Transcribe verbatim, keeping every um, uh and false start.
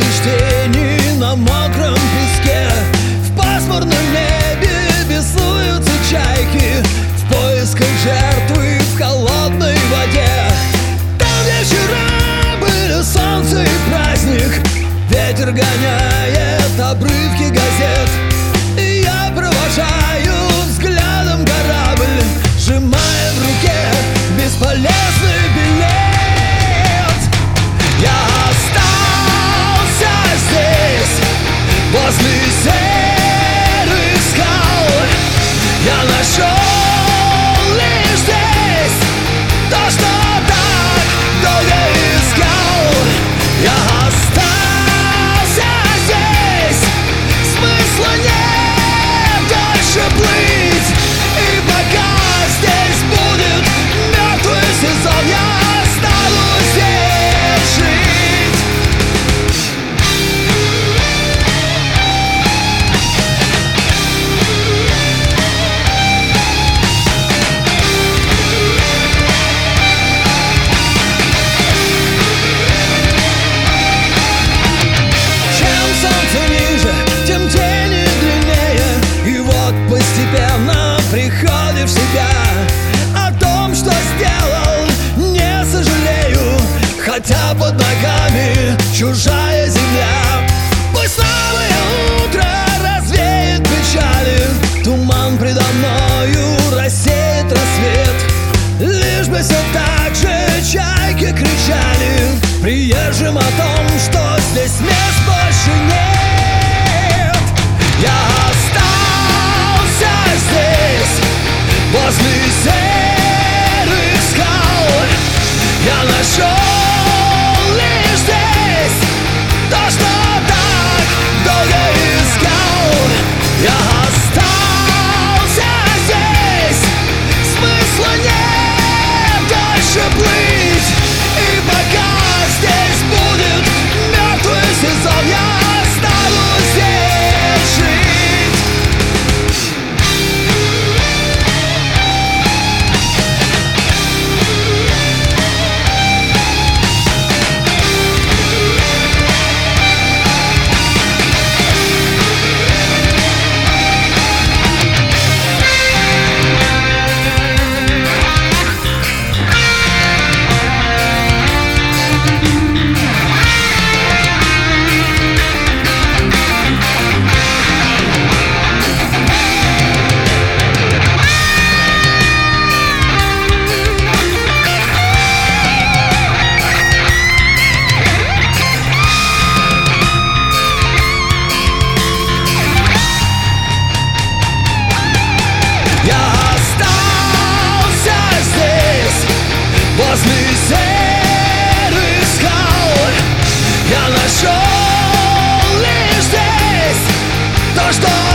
лишь тени на мокром песке. В пасмурном небе беснуются чайки в поисках жертвы в холодной воде. Там, где вчера были солнце и праздник, ветер гоняет обрывки газет. И я провожаю взглядом корабль, сжимая в руке бесполезный билет. Я остался здесь, возле серых скал. Я нашел лишь здесь то, что так долго искал. Я остался здесь, смысла нет дальше плыть. И пока здесь будет мертвый сезон, я останусь здесь жить. Чем солнце ниже, тем тени длиннее. И вот постепенно приходишь в себя. О том, что сделал, не сожалею, хотя под ногами чужая земля. Пусть новое утро развеет печали, туман предо мною рассеет рассвет. Лишь бы все так же чайки кричали приезжим о том, что здесь мест больше нет. Я остался здесь, возле серых скал. Я нашел лишь здесь то, что так долго искал. Я остался здесь, смысла нет дальше плыть. И пока здесь будет мертвый сезон, я останусь здесь жить. Возле серых скал я нашел лишь здесь то, что